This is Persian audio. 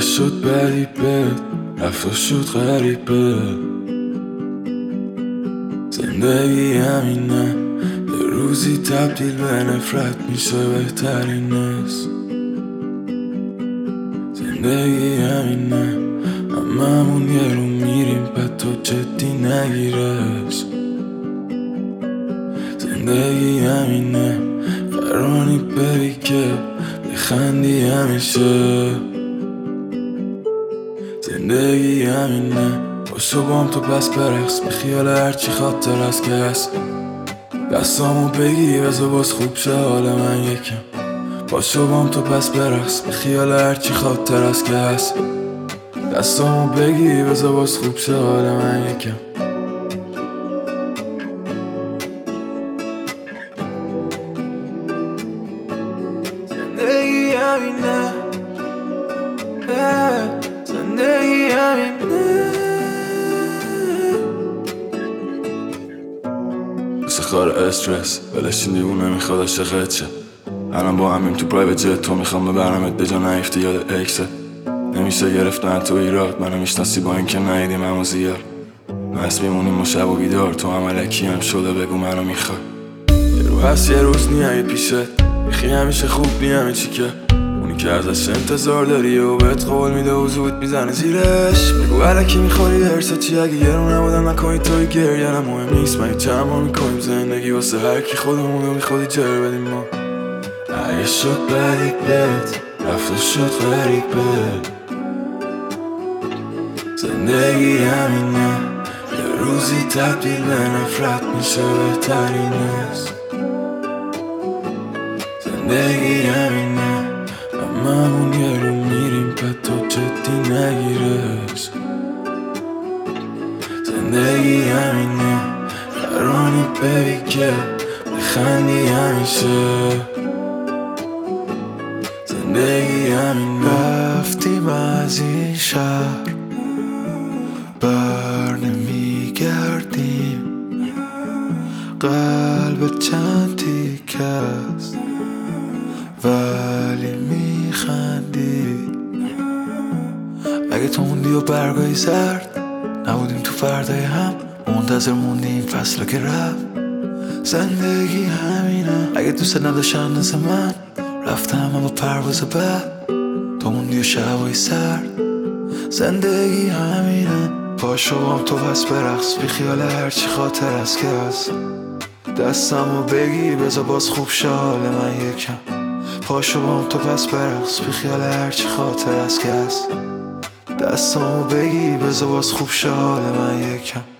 شد غریبه، رفت و شد غریبه. زندگی همینه، یه روزی تبدیل به نفرت میشه بهترین است. زندگی همینه، هممون یه رو میریم بعد تو جدی نگیرش. زندگی همینه، قرانی بری که بخندی همیشه. زندگی همینه، باشو بام تو پس برقص، به خیال هرچی خاطر است که هست. دستامو بگی بذار باز خوب شه حال من یکم. باشو بام تو پس برقص، به خیال هرچی خاطر است که هست. دستامو بگی بذار باز خوب شه حال من یکم. زندگی همینه، زندگی همینه. مثل خار استرس ولش دیوونه میخواد عاشقت شه. الان با همیم تو پرایوت جت، تو میخوام ببرمت به جا نیفتی یاد اکست. نمیشه گرفتن تو ایراد، منو میشناسی با اینکه ندیدیم همو زیاد. بس میمونیم و شب و بیدار، تو هم علکی هم شده بگو منو میخوای. یه رو هست یه روز نیایی پیشت، میخی همیشه خوب همه چی که اونی که ازش انتظار داری و بهت قول میده و زود میزنه زیرش. بگو علکی میخوری درست چی، اگه یه رو نبودم نکنی توی گریه نه مهم نیست. من چند بار میکنیم زندگی واسه هرکی خودمونو میخوادی جر بدیم ما. اگه شد غریبت، رفت و شد غریبه. زندگی همینه، یه روزی تبدیل به نفرت میشه بهترین است. زندگی همینه، هممون یه رو میریم بعد تو جدی نگیرش. زندگی همینه، قرانی بری که بخندی همیشه. زندگی همینه. رفتیم از این شهر بر نمیگردیم، قلب چند تیکه است ولی میخندی. اگه تو موندی و برگای زرد نبودیم تو فردای هم، منتظر موندیم فصل که رفت. زندگی همینه، اگه دوست نداشتن مثل من رفتم با پرواز بعد، تو موندی و شبای سرد. زندگی همینه، پاشو بام تو پس برقص، بی خیال هرچی خاطر است که هست. دستمو بگی بذار باز خوب شه حال من یکم. پاشو بام تو پس برقص، بی خیال هرچی خاطر است که هست. دستمو بگی بذار باز خوب شه حال من یکم.